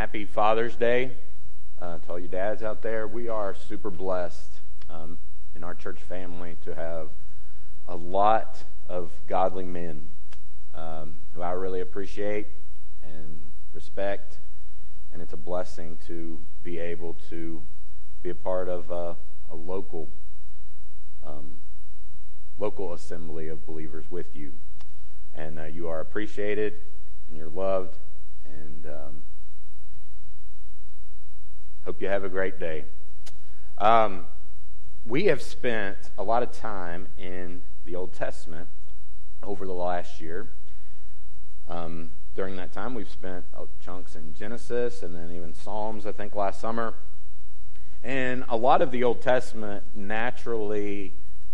happy Father's Day to all you dads out there. We are super blessed in our church family to have a lot of godly men who I really appreciate and respect, and it's a blessing to be able to be a part of a local assembly of believers with you. And you are appreciated, and you're loved, and hope you have a great day. We have spent a lot of time in the Old Testament over the last year. During that time, we've spent chunks in Genesis and then even Psalms, I think, last summer. And a lot of the Old Testament naturally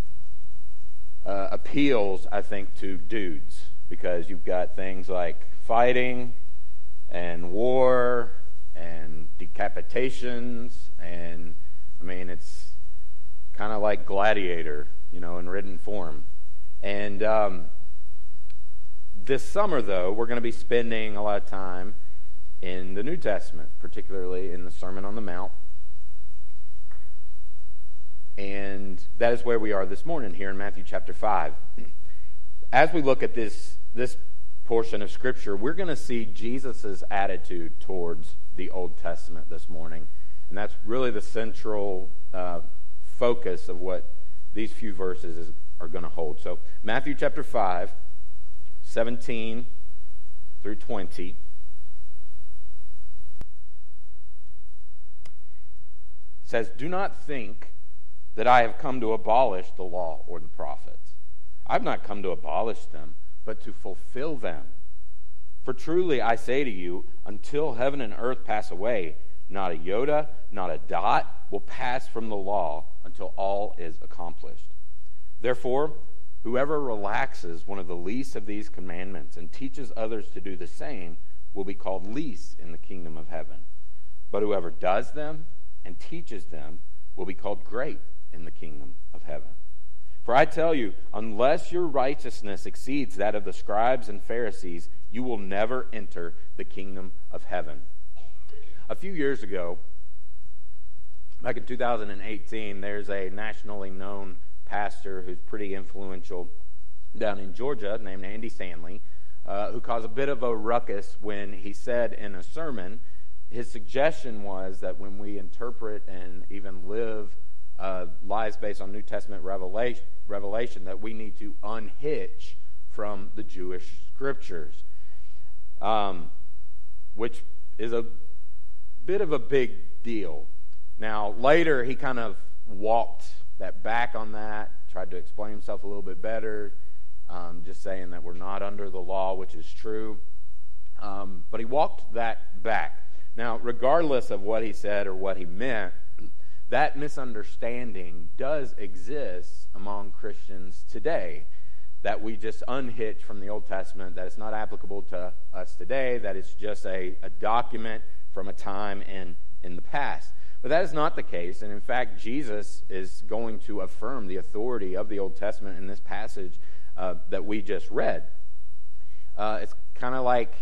appeals, I think, to dudes, because you've got things like fighting and war and decapitations, and I mean, it's kind of like Gladiator, in written form. And this summer, though, we're going to be spending a lot of time in the New Testament, particularly in the Sermon on the Mount. And that is where we are this morning, here in Matthew chapter 5. As we look at this portion of Scripture, we're going to see Jesus' attitude towards the Old Testament this morning. And that's really the central focus of what these few verses are going to hold. So, Matthew chapter 5, 17 through 20. Says, "Do not think that I have come to abolish the law or the prophets. I have not come to abolish them, but to fulfill them. For truly I say to you, until heaven and earth pass away, not a iota, not a dot will pass from the law until all is accomplished. Therefore, whoever relaxes one of the least of these commandments and teaches others to do the same will be called least in the kingdom of heaven. But whoever does them and teaches them will be called great in the kingdom of heaven. For I tell you, unless your righteousness exceeds that of the scribes and Pharisees, you will never enter the kingdom of heaven." A few years ago, back in 2018, there's a nationally known pastor who's pretty influential down in Georgia named Andy Stanley, who caused a bit of a ruckus when he said in a sermon, his suggestion was that when we interpret and even live lives based on New Testament revelation, that we need to unhitch from the Jewish scriptures, which is a bit of a big deal. Now, later he kind of walked that back on that, tried to explain himself a little bit better, just saying that we're not under the law, which is true. But he walked that back. Now, regardless of what he said or what he meant, that misunderstanding does exist among Christians today, that we just unhitch from the Old Testament, that it's not applicable to us today, that it's just a document from a time in the past. But that is not the case, and in fact, Jesus is going to affirm the authority of the Old Testament in this passage that we just read. It's kind of like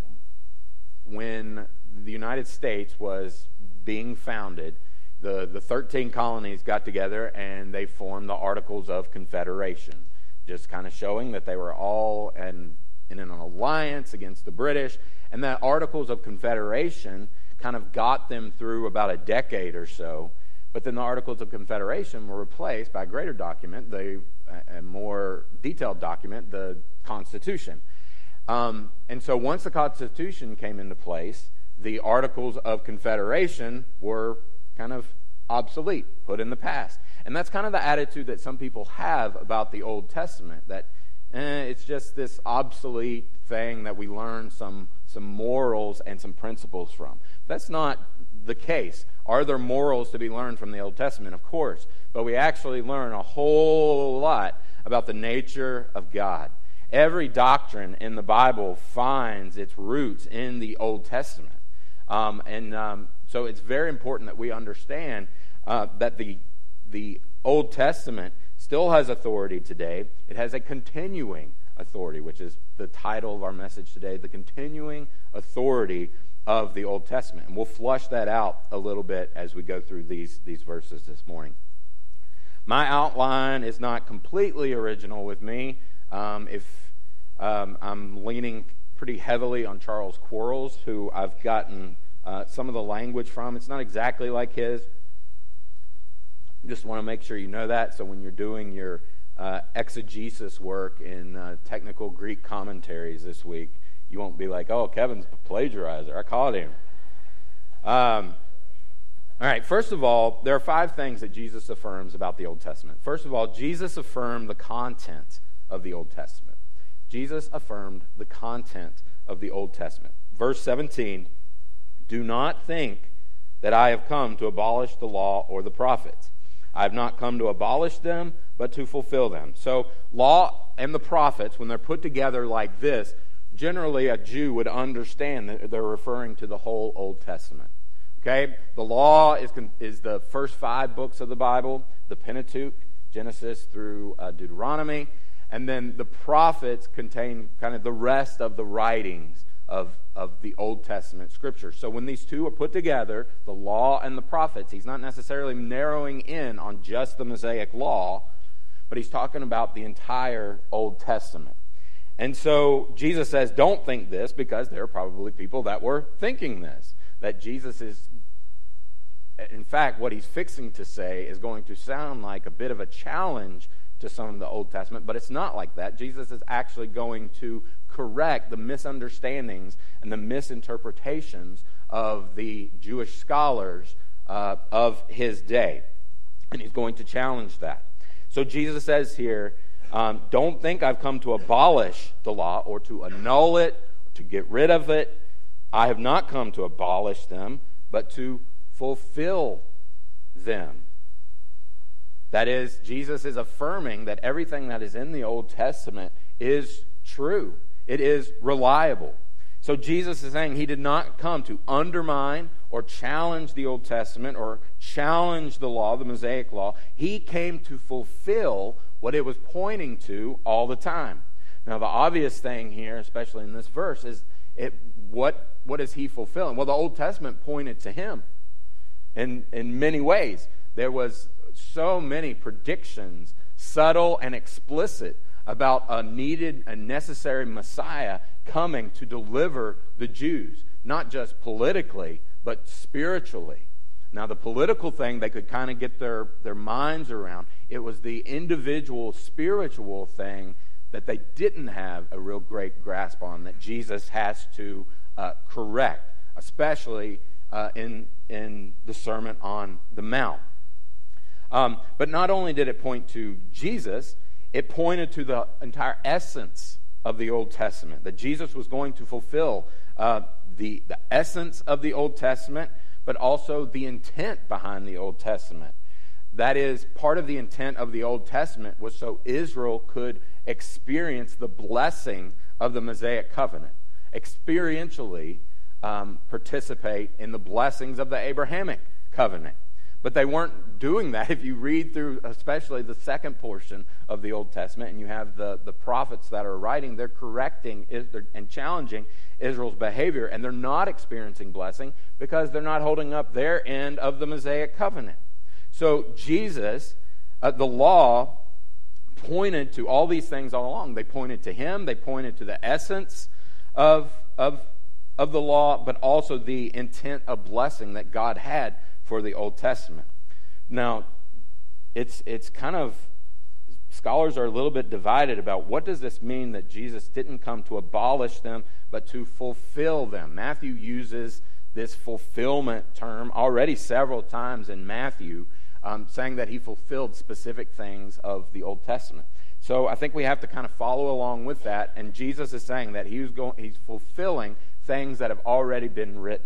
when the United States was being founded, the 13 colonies got together and they formed the Articles of Confederation, just kind of showing that they were all in an alliance against the British. And that Articles of Confederation kind of got them through about a decade or so. But then the Articles of Confederation were replaced by a greater document, a more detailed document, the Constitution. And so once the Constitution came into place, the Articles of Confederation were kind of obsolete, put in the past. And that's kind of the attitude that some people have about the Old Testament, that it's just this obsolete thing that we learn some morals and some principles from. That's not the case. Are there morals to be learned from the Old Testament? Of course. But we actually learn a whole lot about the nature of God. Every doctrine in the Bible finds its roots in the Old Testament. So it's very important that we understand that the Old Testament still has authority today. It has a continuing authority, which is the title of our message today, the continuing authority of the Old Testament. And we'll flush that out a little bit as we go through these verses this morning. My outline is not completely original with me. I'm leaning pretty heavily on Charles Quarles, who I've gotten some of the language from. It's not exactly like his. Just want to make sure you know that, so when you're doing your exegesis work in technical Greek commentaries this week, you won't be like, oh, Kevin's a plagiarizer. I caught him. All right, first of all, there are 5 things that Jesus affirms about the Old Testament. First of all, Jesus affirmed the content of the Old Testament. Jesus affirmed the content of the Old Testament. Verse 17, do not think that I have come to abolish the law or the prophets. I have not come to abolish them, but to fulfill them. So law and the prophets, when they're put together like this, generally a Jew would understand that they're referring to the whole Old Testament. Okay, the law is the first 5 books of the Bible, the Pentateuch, Genesis through Deuteronomy, and then the prophets contain kind of the rest of the writings of the Old Testament Scripture. So when these two are put together, the law and the prophets, he's not necessarily narrowing in on just the Mosaic law, but he's talking about the entire Old Testament. And so Jesus says, don't think this, because there are probably people that were thinking this, that Jesus is, in fact, what he's fixing to say is going to sound like a bit of a challenge to some of the Old Testament, but it's not like that. Jesus is actually going to correct the misunderstandings and the misinterpretations of the Jewish scholars of his day, and he's going to challenge that. So Jesus says here, don't think I've come to abolish the law or to annul it, or to get rid of it. I have not come to abolish them, but to fulfill them. That is, Jesus is affirming that everything that is in the Old Testament is true. It is reliable. So Jesus is saying he did not come to undermine or challenge the Old Testament or challenge the law, the Mosaic law. He came to fulfill what it was pointing to all the time. Now, the obvious thing here, especially in this verse, is what is he fulfilling? Well, the Old Testament pointed to him in many ways. There was so many predictions, subtle and explicit, about a needed and necessary Messiah coming to deliver the Jews, not just politically, but spiritually. Now, the political thing, they could kind of get their minds around. It was the individual spiritual thing that they didn't have a real great grasp on, that Jesus has to correct, especially in the Sermon on the Mount. But not only did it point to Jesus, it pointed to the entire essence of the Old Testament, that Jesus was going to fulfill the essence of the Old Testament, but also the intent behind the Old Testament. That is, part of the intent of the Old Testament was so Israel could experience the blessing of the Mosaic covenant, experientially participate in the blessings of the Abrahamic covenant. But they weren't doing that. If you read through especially the second portion of the Old Testament, and you have the prophets that are writing, they're correcting and challenging Israel's behavior, and they're not experiencing blessing because they're not holding up their end of the Mosaic covenant. So Jesus, the law, pointed to all these things all along. They pointed to him. They pointed to the essence of the law, but also the intent of blessing that God had for the Old Testament. Now, it's kind of, scholars are a little bit divided about what does this mean that Jesus didn't come to abolish them, but to fulfill them. Matthew uses this fulfillment term already several times in Matthew, saying that he fulfilled specific things of the Old Testament. So I think we have to kind of follow along with that, and Jesus is saying that he's fulfilling things that have already been written.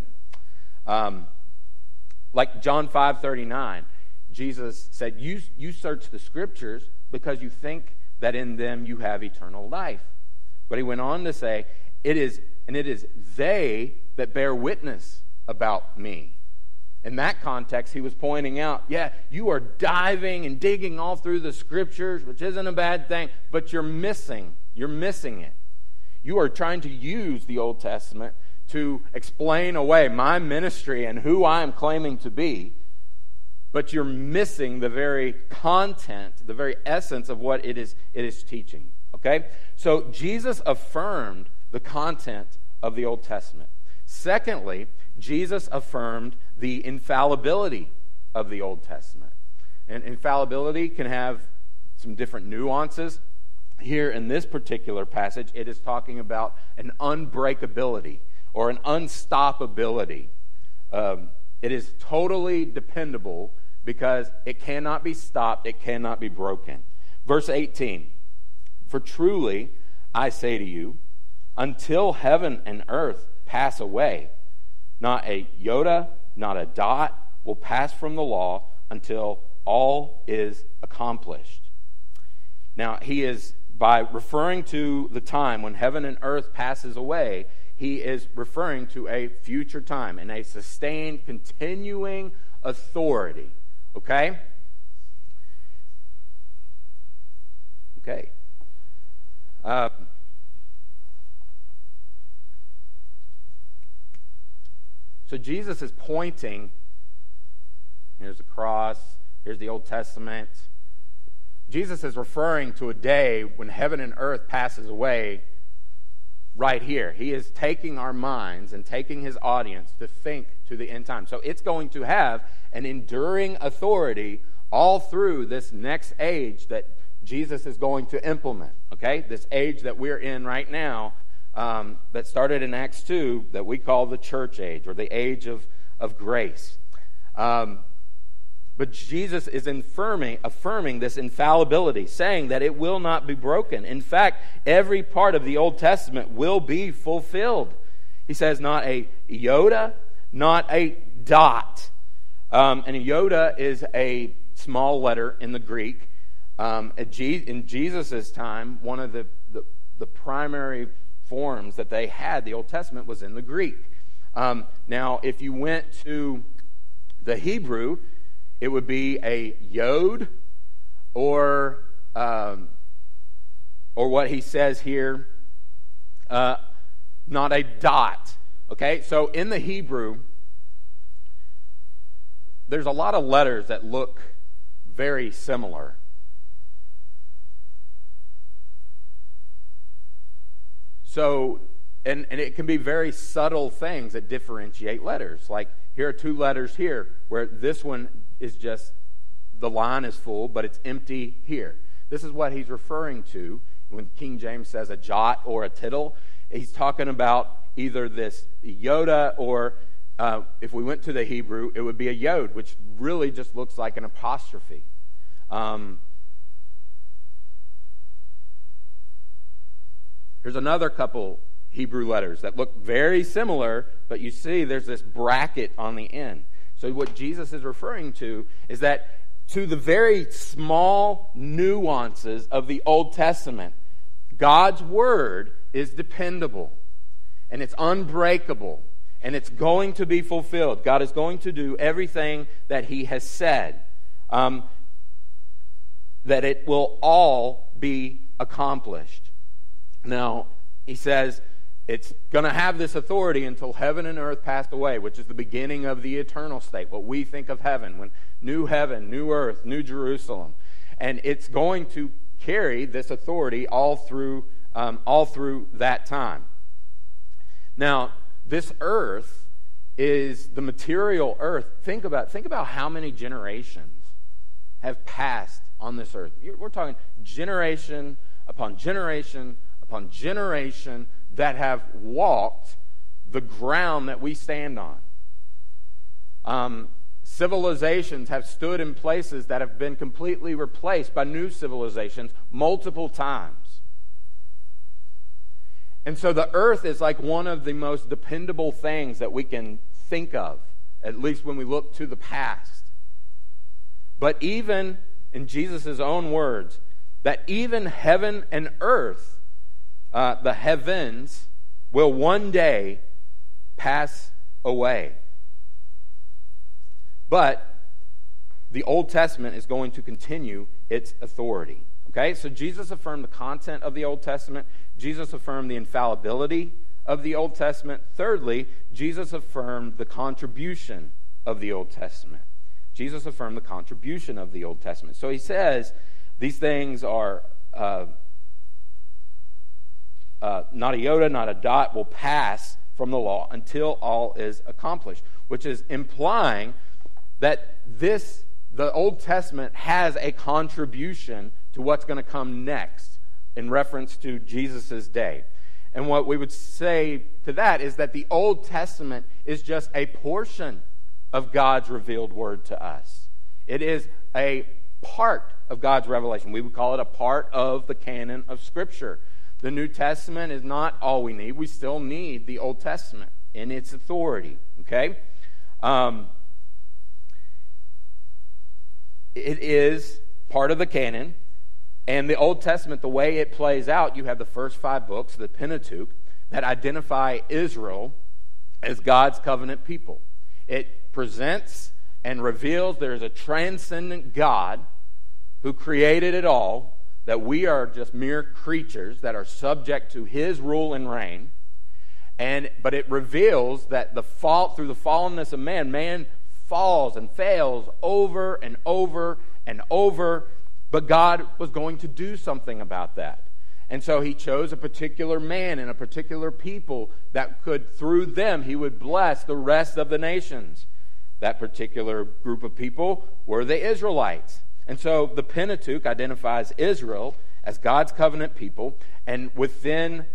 Like John 5:39, Jesus said, you search the Scriptures because you think that in them you have eternal life. But he went on to say, it is they that bear witness about me. In that context, he was pointing out, you are diving and digging all through the Scriptures, which isn't a bad thing, but you're missing it. You are trying to use the Old Testament to explain away my ministry and who I am claiming to be, but you're missing the very content, the very essence of what it is teaching. Okay? So Jesus affirmed the content of the Old Testament. Secondly, Jesus affirmed the infallibility of the Old Testament. And infallibility can have some different nuances. Here in this particular passage, it is talking about an unbreakability or an unstoppability. It is totally dependable because it cannot be stopped, it cannot be broken. Verse 18, "For truly I say to you, until heaven and earth pass away, not a iota, not a dot will pass from the law until all is accomplished." Now, he is, by referring to the time when heaven and earth passes away, he is referring to a future time and a sustained, continuing authority. Okay? Okay. So Jesus is pointing, here's the cross, here's the Old Testament. Jesus is referring to a day when heaven and earth passes away right here. He is taking our minds and taking his audience to think to the end time. So it's going to have an enduring authority all through this next age that Jesus is going to implement. Okay? This age that we're in right now, that started in Acts 2, that we call the church age, or the age of grace. But Jesus is affirming this infallibility, saying that it will not be broken. In fact, every part of the Old Testament will be fulfilled. He says not a iota, not a dot. And a iota is a small letter in the Greek. In Jesus' time, one of the primary forms that they had, the Old Testament, was in the Greek. Now, if you went to the Hebrew, it would be a yod, or what he says here, not a dot. Okay, so in the Hebrew, there's a lot of letters that look very similar. So, and it can be very subtle things that differentiate letters. Like, here are two letters here, where this one is just, the line is full, but it's empty here. This is what he's referring to when King James says a jot or a tittle. He's talking about either this iota, or if we went to the Hebrew, it would be a yod, which really just looks like an apostrophe. Here's another couple Hebrew letters that look very similar, but you see there's this bracket on the end. So what Jesus is referring to is that to the very small nuances of the Old Testament, God's Word is dependable, and it's unbreakable, and it's going to be fulfilled. God is going to do everything that He has said, that it will all be accomplished. Now, He says it's going to have this authority until heaven and earth passed away, which is the beginning of the eternal state, what we think of heaven, when new heaven, new earth, new Jerusalem. And it's going to carry this authority all through that time. Now, this earth is the material earth. Think about how many generations have passed on this earth. We're talking generation upon generation upon generation that have walked the ground that we stand on. Civilizations have stood in places that have been completely replaced by new civilizations multiple times. And so the earth is like one of the most dependable things that we can think of, at least when we look to the past. But even in Jesus' own words, that even heaven and earth, the heavens, will one day pass away. But the Old Testament is going to continue its authority. Okay, so Jesus affirmed the content of the Old Testament. Jesus affirmed the infallibility of the Old Testament. Thirdly, Jesus affirmed the contribution of the Old Testament. Jesus affirmed the contribution of the Old Testament. So he says these things are not a iota, not a dot, will pass from the law until all is accomplished, which is implying that the Old Testament has a contribution to what's going to come next in reference to Jesus' day. And what we would say to that is that the Old Testament is just a portion of God's revealed word to us. It is a part of God's revelation. We would call it a part of the canon of Scripture. The New Testament is not all we need. We still need the Old Testament in its authority. Okay? It is part of the canon. And the Old Testament, the way it plays out, you have the first 5 books, the Pentateuch, that identify Israel as God's covenant people. It presents and reveals there is a transcendent God who created it all, that we are just mere creatures that are subject to His rule and reign. But it reveals that through the fallenness of man falls and fails over and over and over. But God was going to do something about that. And so He chose a particular man and a particular people that could, through them, He would bless the rest of the nations. That particular group of people were the Israelites. And so the Pentateuch identifies Israel as God's covenant people. And within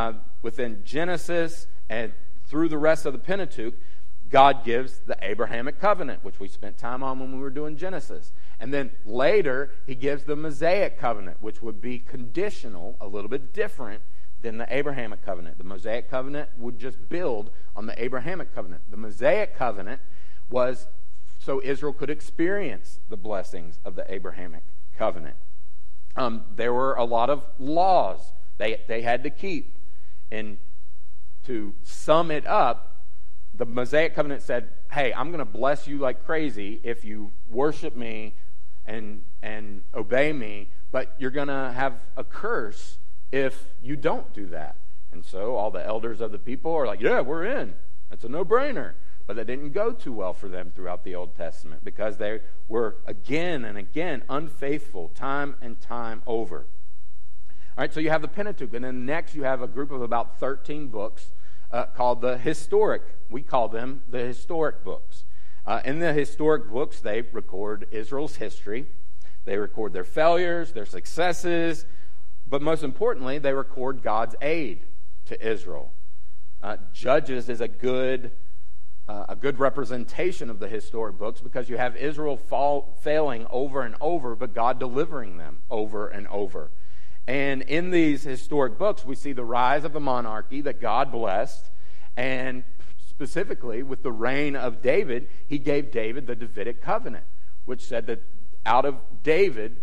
Genesis and through the rest of the Pentateuch, God gives the Abrahamic covenant, which we spent time on when we were doing Genesis. And then later, He gives the Mosaic covenant, which would be conditional, a little bit different than the Abrahamic covenant. The Mosaic covenant would just build on the Abrahamic covenant. The Mosaic covenant was so Israel could experience the blessings of the Abrahamic covenant. There were a lot of laws they had to keep. And to sum it up, the Mosaic covenant said, hey, I'm going to bless you like crazy if you worship me and obey me, but you're going to have a curse if you don't do that. And so all the elders of the people are like, yeah, we're in. That's a no-brainer. But that didn't go too well for them throughout the Old Testament because they were again and again unfaithful time and time over. All right, so you have the Pentateuch, and then next you have a group of about 13 books called the historic. We call them the historic books. In the historic books, they record Israel's history. They record their failures, their successes, but most importantly, they record God's aid to Israel. Judges is a good representation of the historic books because you have Israel failing over and over, but God delivering them over and over. And in these historic books, we see the rise of the monarchy that God blessed, and specifically with the reign of David, He gave David the Davidic covenant, which said that out of David,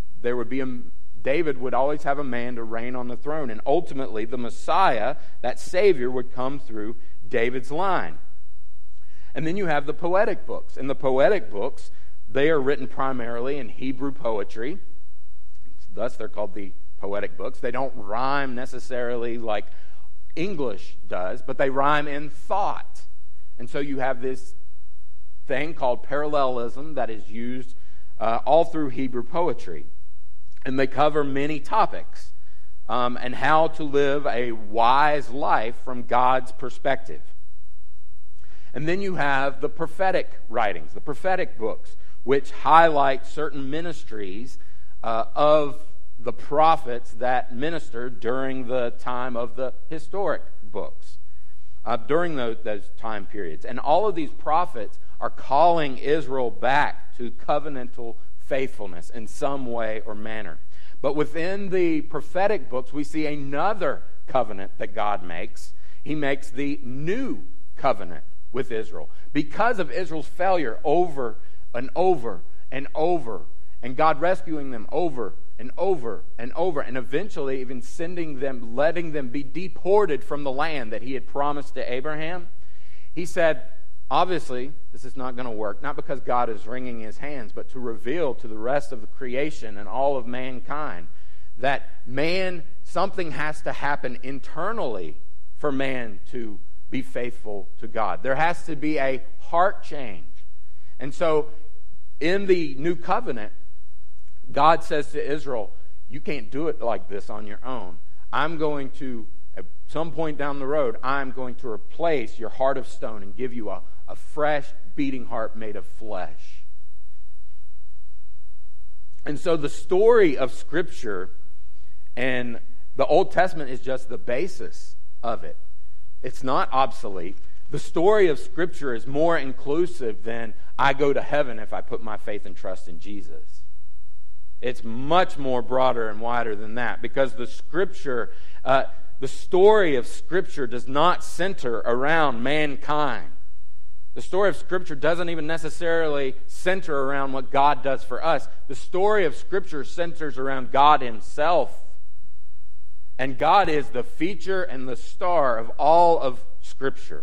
David would always have a man to reign on the throne, and ultimately the Messiah, that Savior, would come through David's line. And then you have the poetic books. In the poetic books, they are written primarily in Hebrew poetry. Thus, they're called the poetic books. They don't rhyme necessarily like English does, but they rhyme in thought. And so you have this thing called parallelism that is used all through Hebrew poetry. And they cover many topics and how to live a wise life from God's perspective. And then you have the prophetic writings, the prophetic books, which highlight certain ministries of the prophets that ministered during the time of the historic books, during those time periods. And all of these prophets are calling Israel back to covenantal faithfulness in some way or manner. But within the prophetic books, we see another covenant that God makes. He makes the new covenant with Israel. Because of Israel's failure over and over and over, and God rescuing them over and over and over, and eventually even sending them, letting them be deported from the land that He had promised to Abraham, He said, obviously, this is not going to work, not because God is wringing His hands, but to reveal to the rest of the creation and all of mankind that something has to happen internally for man to be faithful to God. There has to be a heart change. And so in the new covenant, God says to Israel, you can't do it like this on your own. I'm going to, at some point down the road, I'm going to replace your heart of stone and give you a fresh, beating heart made of flesh. And so the story of Scripture and the Old Testament is just the basis of it. It's not obsolete. The story of Scripture is more inclusive than I go to heaven if I put my faith and trust in Jesus. It's much more broader and wider than that, because the story of Scripture does not center around mankind. The story of Scripture doesn't even necessarily center around what God does for us. The story of Scripture centers around God Himself. And God is the feature and the star of all of Scripture.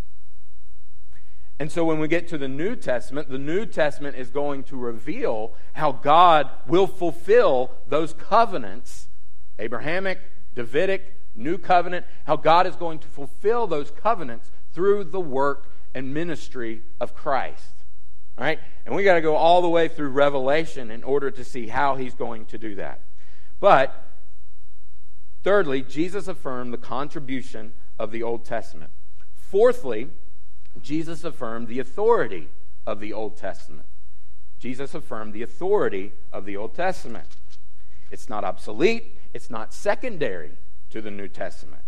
And so when we get to the New Testament is going to reveal how God will fulfill those covenants, Abrahamic, Davidic, New Covenant, how God is going to fulfill those covenants through the work and ministry of Christ. All right? And we got to go all the way through Revelation in order to see how He's going to do that. But thirdly, Jesus affirmed the contribution of the Old Testament. Fourthly, Jesus affirmed the authority of the Old Testament. Jesus affirmed the authority of the Old Testament. It's not obsolete. It's not secondary to the New Testament.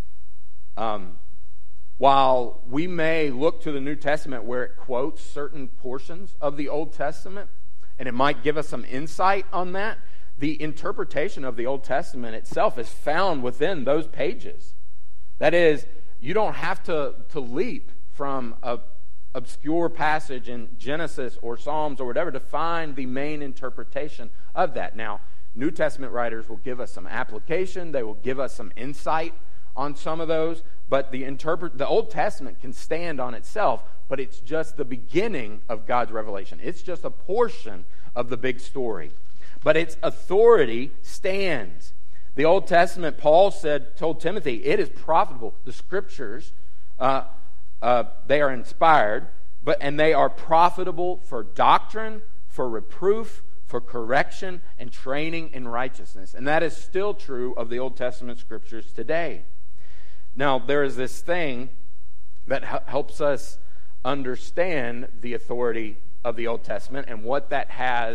While we may look to the New Testament where it quotes certain portions of the Old Testament, and it might give us some insight on that, the interpretation of the Old Testament itself is found within those pages. That is, you don't have to leap from an obscure passage in Genesis or Psalms or whatever to find the main interpretation of that. Now, New Testament writers will give us some application. They will give us some insight on some of those. But the Old Testament can stand on itself, but it's just the beginning of God's revelation. It's just a portion of the big story. But its authority stands. The Old Testament, Paul told Timothy, it is profitable. The Scriptures, they are inspired, and they are profitable for doctrine, for reproof, for correction, and training in righteousness. And that is still true of the Old Testament Scriptures today. Now, there is this thing that helps us understand the authority of the Old Testament and what that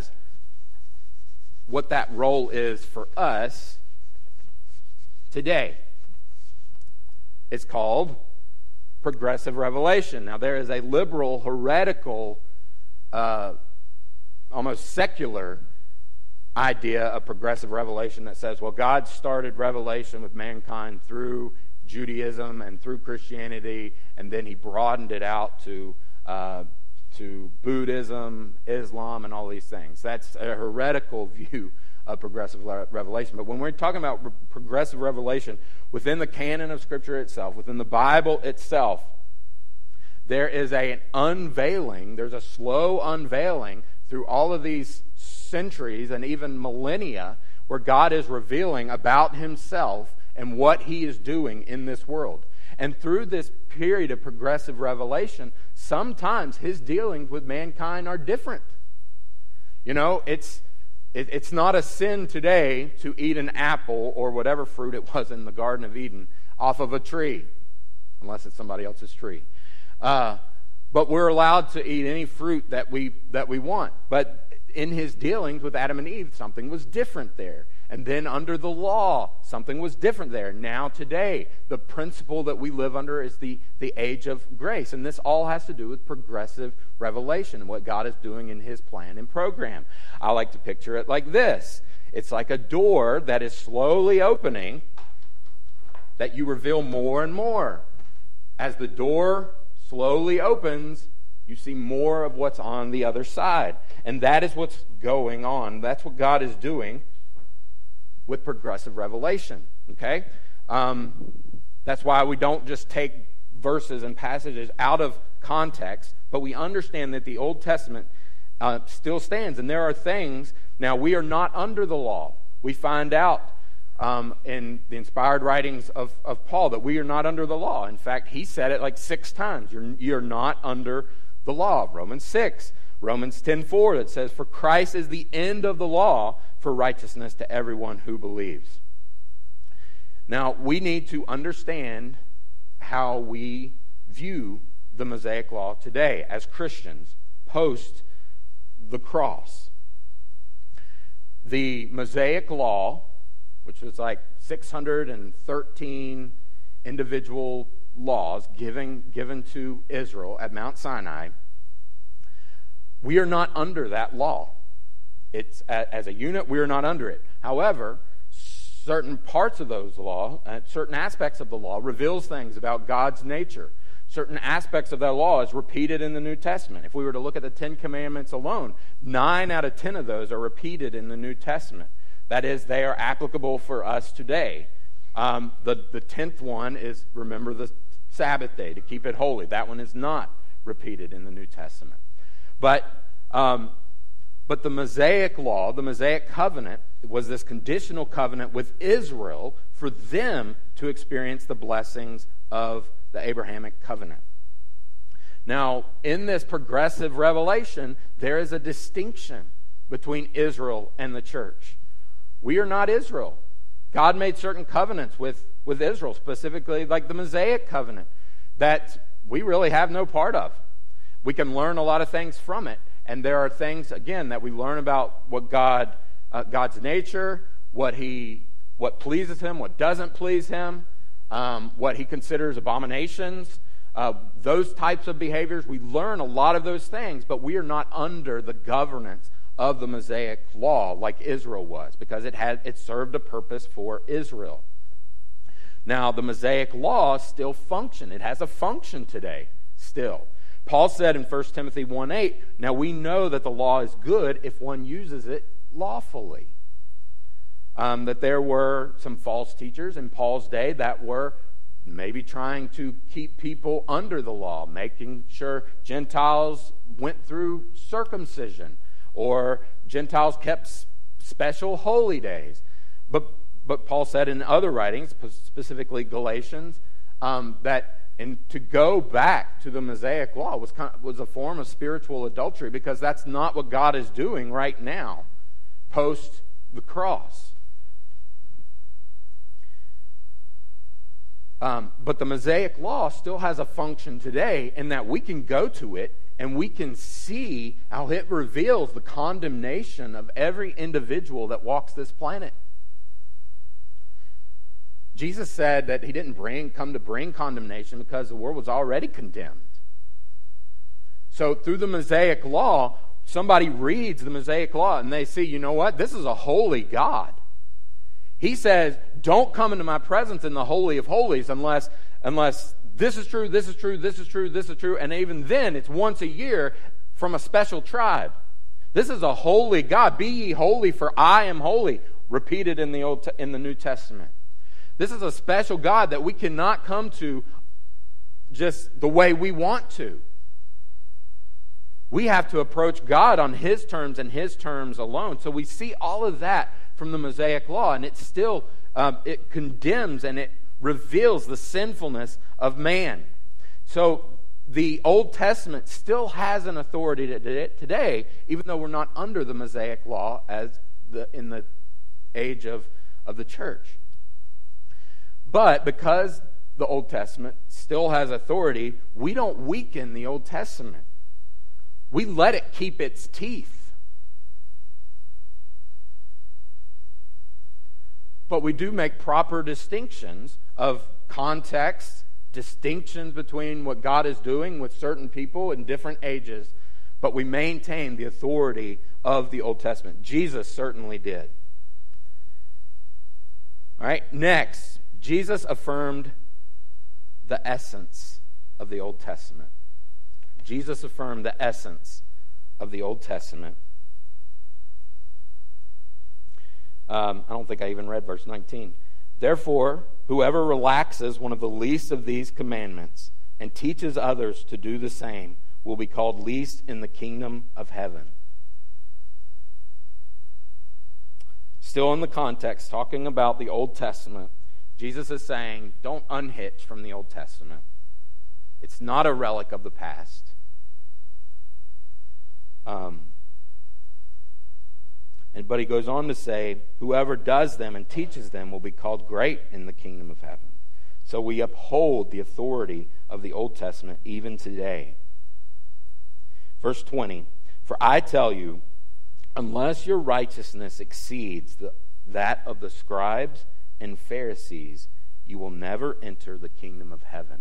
role is for us today. It's called progressive revelation. Now, there is a liberal, heretical, almost secular idea of progressive revelation that says, well, God started revelation with mankind through Judaism and through Christianity, and then He broadened it out to Buddhism, Islam, and all these things. That's a heretical view of progressive revelation. But when we're talking about progressive revelation within the canon of Scripture itself, within the Bible itself, there is an unveiling, there's a slow unveiling through all of these centuries and even millennia where God is revealing about Himself and what He is doing in this world. And through this period of progressive revelation, sometimes His dealings with mankind are different. You know, it's not a sin today to eat an apple or whatever fruit it was in the Garden of Eden off of a tree, unless it's somebody else's tree. But we're allowed to eat any fruit that we want. But in His dealings with Adam and Eve, something was different there. And then under the law, something was different there. Now today, the principle that we live under is the age of grace. And this all has to do with progressive revelation and what God is doing in His plan and program. I like to picture it like this. It's like a door that is slowly opening that you reveal more and more. As the door slowly opens, you see more of what's on the other side. And that is what's going on. That's what God is doing with progressive revelation, okay? That's why we don't just take verses and passages out of context, but we understand that the Old Testament still stands. And there are things, now we are not under the law. We find out in the inspired writings of Paul that we are not under the law. In fact, he said it like 6 times. You're not under the law. Romans 6, Romans 10:4 that says, "For Christ is the end of the law for righteousness to everyone who believes." Now, we need to understand how we view the Mosaic Law today as Christians, post the cross. The Mosaic Law, which was like 613 individual laws given to Israel at Mount Sinai, we are not under that law. It's as a unit, we are not under it. However, certain parts of those law, certain aspects of the law, reveals things about God's nature. Certain aspects of that law is repeated in the New Testament. If we were to look at the 10 Commandments alone, 9 out of 10 of those are repeated in the New Testament. That is, they are applicable for us today. The 10th one is, remember the Sabbath day, to keep it holy. That one is not repeated in the New Testament. But the Mosaic Law, the Mosaic Covenant, was this conditional covenant with Israel for them to experience the blessings of the Abrahamic covenant. Now, in this progressive revelation, there is a distinction between Israel and the church. We are not Israel. God made certain covenants with Israel, specifically like the Mosaic covenant, that we really have no part of. We can learn a lot of things from it, and there are things, again, that we learn about what God's nature, what pleases Him, what doesn't please Him, what He considers abominations, those types of behaviors. We learn a lot of those things, but we are not under the governance of the Mosaic Law like Israel was, because it served a purpose for Israel. Now, the Mosaic Law still functions. It has a function today still. Paul said in 1 Timothy 1:8, "Now we know that the law is good if one uses it lawfully." That there were some false teachers in Paul's day that were maybe trying to keep people under the law, making sure Gentiles went through circumcision, or Gentiles kept special holy days. But Paul said in other writings, specifically Galatians, that to go back to the Mosaic Law was a form of spiritual adultery, because that's not what God is doing right now, post the cross. But the Mosaic Law still has a function today in that we can go to it and we can see how it reveals the condemnation of every individual that walks this planet. Jesus said that He didn't come to bring condemnation because the world was already condemned. So through the Mosaic Law, somebody reads the Mosaic Law and they see, you know what? This is a holy God. He says, don't come into my presence in the Holy of Holies unless this is true, this is true, this is true, this is true, and even then it's once a year from a special tribe. This is a holy God. Be ye holy, for I am holy, repeated in the New Testament. This is a special God that we cannot come to just the way we want to. We have to approach God on His terms and His terms alone. So we see all of that from the Mosaic Law, and it still it condemns and it reveals the sinfulness of man. So the Old Testament still has an authority today, even though we're not under the Mosaic Law in the age of the church. But because the Old Testament still has authority, we don't weaken the Old Testament. We let it keep its teeth. But we do make proper distinctions of context, distinctions between what God is doing with certain people in different ages, but we maintain the authority of the Old Testament. Jesus certainly did. All right, next, Jesus affirmed the essence of the Old Testament. Jesus affirmed the essence of the Old Testament. I don't think I even read verse 19. Therefore, whoever relaxes one of the least of these commandments and teaches others to do the same will be called least in the kingdom of heaven. Still in the context, talking about the Old Testament, Jesus is saying, don't unhitch from the Old Testament. It's not a relic of the past. But he goes on to say, whoever does them and teaches them will be called great in the kingdom of heaven. So we uphold the authority of the Old Testament even today. Verse 20, for I tell you, unless your righteousness exceeds that of the scribes and Pharisees, you will never enter the kingdom of heaven.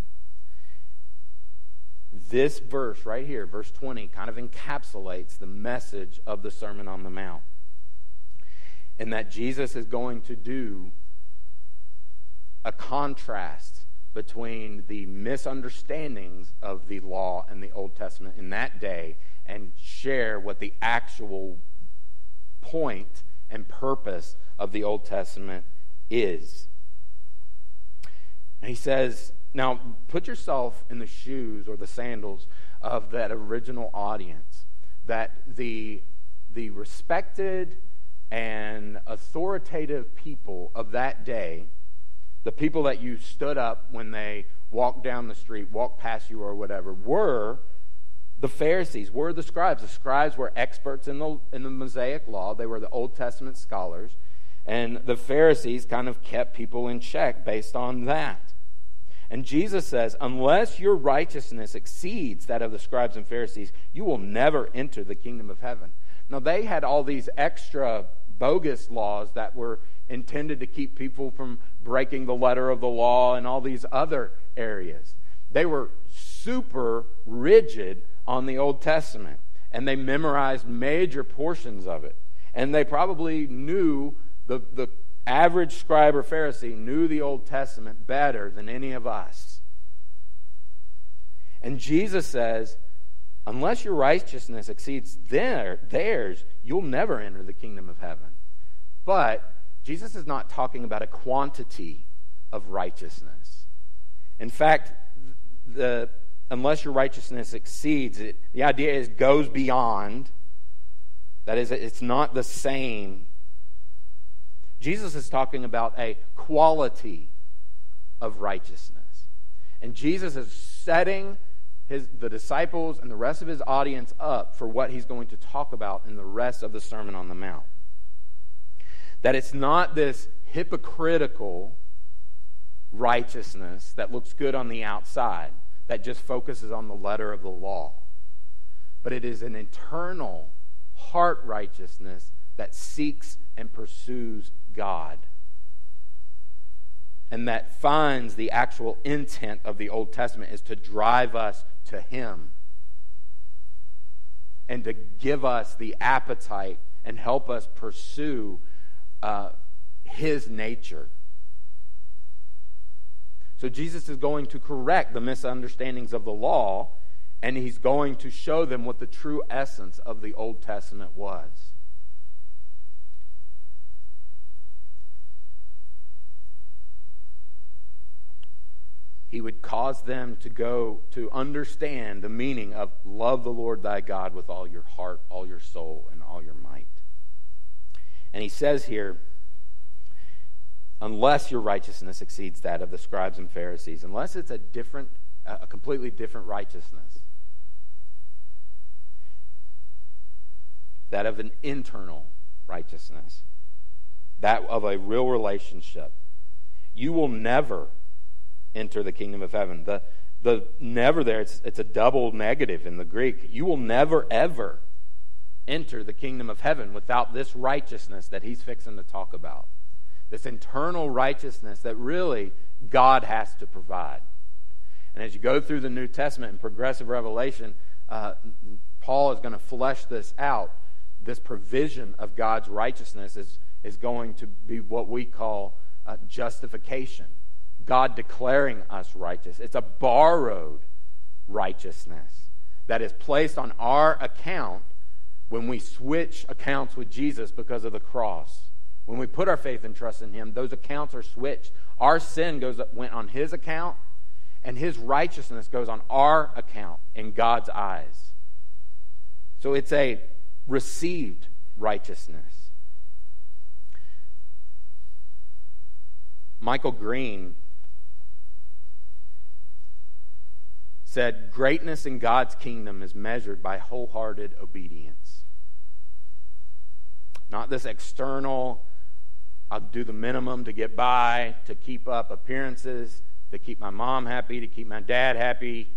This verse right here, verse 20, kind of encapsulates the message of the Sermon on the Mount. And that Jesus is going to do a contrast between the misunderstandings of the law and the Old Testament in that day and share what the actual point and purpose of the Old Testament is. And he says, now put yourself in the shoes or the sandals of that original audience, that the respected and authoritative people of that day, the people that you stood up when they walked down the street, walked past you or whatever, were the Pharisees, were the scribes. The scribes were experts in the Mosaic law. They were the Old Testament scholars. And the Pharisees kind of kept people in check based on that. And Jesus says, unless your righteousness exceeds that of the scribes and Pharisees, you will never enter the kingdom of heaven. Now, they had all these extra bogus laws that were intended to keep people from breaking the letter of the law and all these other areas. They were super rigid on the Old Testament, and they memorized major portions of it. And they probably knew, the average scribe or Pharisee knew the Old Testament better than any of us. And Jesus says, unless your righteousness exceeds theirs, you'll never enter the kingdom of heaven. But Jesus is not talking about a quantity of righteousness. In fact, unless your righteousness exceeds it, the idea is goes beyond. That is, it's not the same. Jesus is talking about a quality of righteousness. And Jesus is setting the disciples and the rest of his audience up for what he's going to talk about in the rest of the Sermon on the Mount. That it's not this hypocritical righteousness that looks good on the outside, that just focuses on the letter of the law. But it is an internal heart righteousness that seeks and pursues God. And that finds the actual intent of the Old Testament is to drive us to Him and to give us the appetite and help us pursue His nature. So Jesus is going to correct the misunderstandings of the law, and He's going to show them what the true essence of the Old Testament was. He would cause them to understand the meaning of love the Lord thy God with all your heart, all your soul, and all your might. And he says here, unless your righteousness exceeds that of the scribes and Pharisees, unless it's a completely different righteousness, that of an internal righteousness, that of a real relationship, you will never enter the kingdom of heaven. The never there, it's a double negative in the Greek. You will never, ever enter the kingdom of heaven without this righteousness that he's fixing to talk about. This internal righteousness that really God has to provide. And as you go through the New Testament and progressive revelation, Paul is going to flesh this out. This provision of God's righteousness is going to be what we call justification. God declaring us righteous. It's a borrowed righteousness that is placed on our account when we switch accounts with Jesus because of the cross. When we put our faith and trust in Him, those accounts are switched. Our sin went on His account, and His righteousness goes on our account in God's eyes. So it's a received righteousness. Michael Green said, "Greatness in God's kingdom is measured by wholehearted obedience." Not this external, I'll do the minimum to get by, to keep up appearances, to keep my mom happy, to keep my dad happy.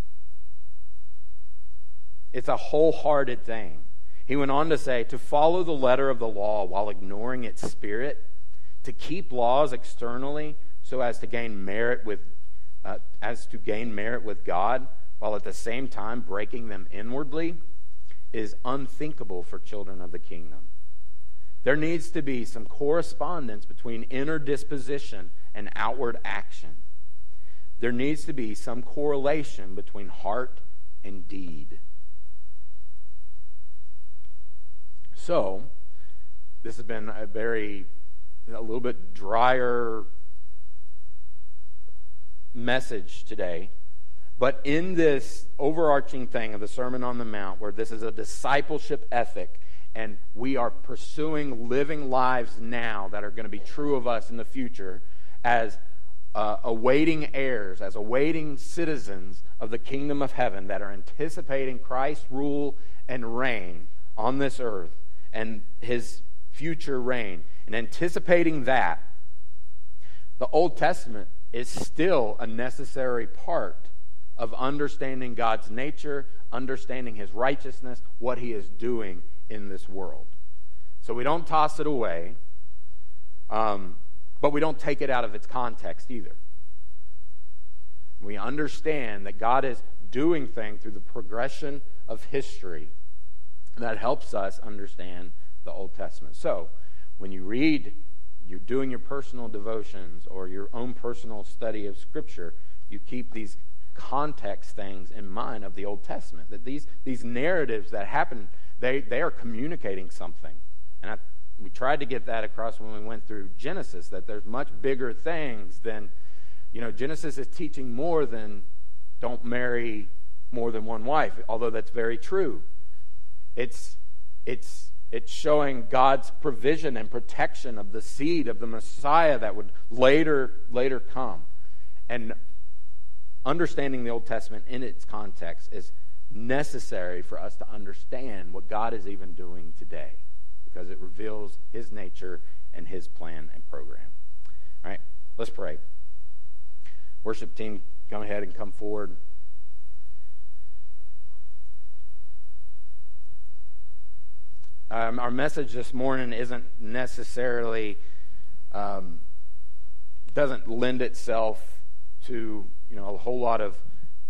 It's a wholehearted thing. He went on to say, to follow the letter of the law while ignoring its spirit, to keep laws externally so as to gain merit with God, while at the same time breaking them inwardly, is unthinkable for children of the kingdom. There needs to be some correspondence between inner disposition and outward action. There needs to be some correlation between heart and deed. So, this has been a little bit drier message today. But in this overarching thing of the Sermon on the Mount, where this is a discipleship ethic, and we are pursuing living lives now that are going to be true of us in the future as awaiting heirs, as awaiting citizens of the kingdom of heaven that are anticipating Christ's rule and reign on this earth and his future reign, and anticipating that, the Old Testament is still a necessary part of understanding God's nature, understanding his righteousness, what he is doing in this world. So we don't toss it away, but we don't take it out of its context either. We understand that God is doing things through the progression of history that helps us understand the Old Testament. So, when you read, you're doing your personal devotions or your own personal study of Scripture, you keep these context things in mind of the Old Testament. That these narratives that happen, they are communicating something. And we tried to get that across when we went through Genesis, that there's much bigger things than, Genesis is teaching more than don't marry more than one wife, although that's very true. It's showing God's provision and protection of the seed of the Messiah that would later come. And understanding the Old Testament in its context is necessary for us to understand what God is even doing today, because it reveals his nature and his plan and program. All right, let's pray. Worship team, go ahead and come forward. Our message this morning isn't necessarily, doesn't lend itself to, a whole lot of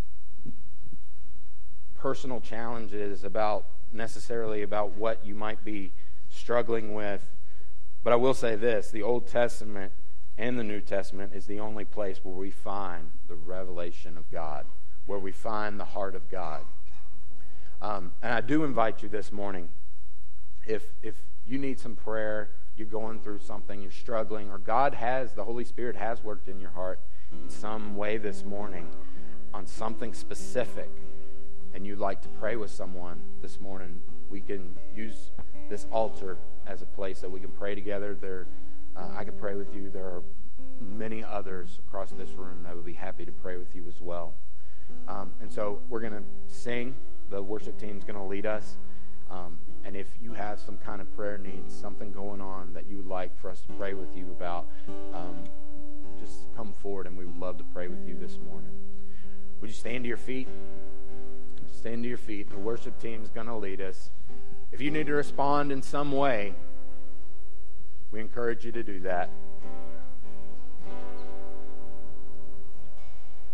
personal challenges about what you might be struggling with. But I will say this, the Old Testament and the New Testament is the only place where we find the revelation of God, where we find the heart of God. And I do invite you this morning, if you need some prayer, you're going through something, you're struggling, or the Holy Spirit has worked in your heart in some way this morning on something specific, and you'd like to pray with someone this morning, we can use this altar as a place that we can pray together. I can pray with you. There are many others across this room that would be happy to pray with you as well. And so we're going to sing. The worship team's going to lead us. And if you have some kind of prayer needs, something going on that you would like for us to pray with you about, just come forward and we would love to pray with you this morning. Would you stand to your feet? Stand to your feet. The worship team's going to lead us. If you need to respond in some way, we encourage you to do that.